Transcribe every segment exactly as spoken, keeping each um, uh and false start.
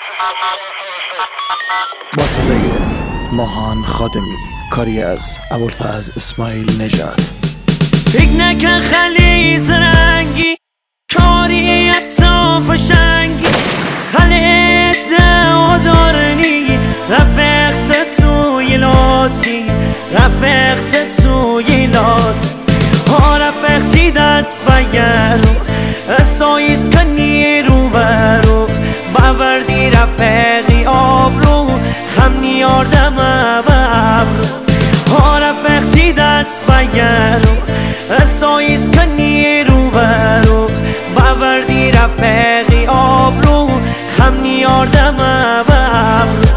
با صدای ماهان خادمی، کاری از ابوالفضل اسماعیل نژاد. فکر نکن خلی زرنگی، کاری حتی فشنگی، خلی ادعا دارنی، رفقت توی لاتی، رفقت توی لاتی، ها رفقتی دست بگرو، سایز کنی رو برو، باوردی رفقی آبرو، خم نیاردم ابرو، ها رفقتی دست بگرو، سایز کنی رو برو، باوردی رفقی آبرو، خم نیاردم ابرو.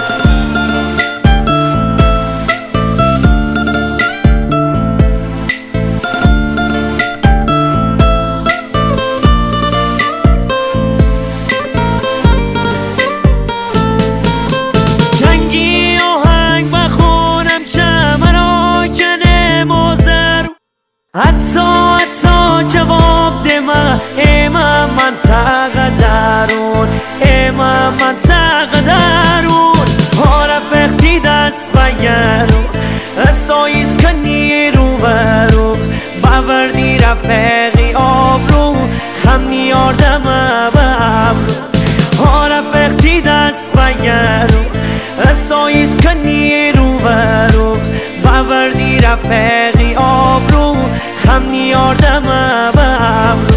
حتی حتی جواب ده من امام من تقدرون، امام من تقدرون، ها رفقتی دست بگرون، سایز کنی رو برو، باوردی رفقی آبرو، خم نیاردم ابرو، ها رفقتی دست بگرون، سایز کنی رو برو، باوردی رفقی آبرو، خم نیاردم ابرو.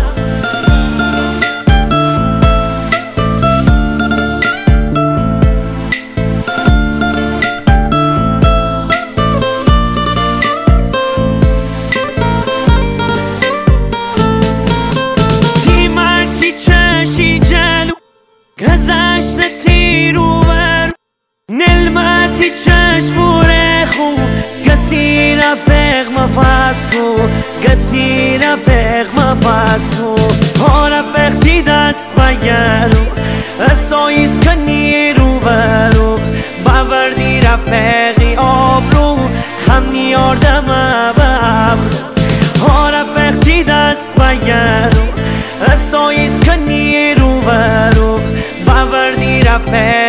تی مرتی چشی جلو، گذشت تی رو برو، نلمتی چشموره خو، گتی رفق مفسکو، گتی رفق مفسکو، ها رفقتی دست بگرو، سایز کنی رو برو، باوردی رفقی آبرو، خم نیاردم ابرو، ها رفقتی دست بگرو، سایز کنی رو برو، باوردی رفق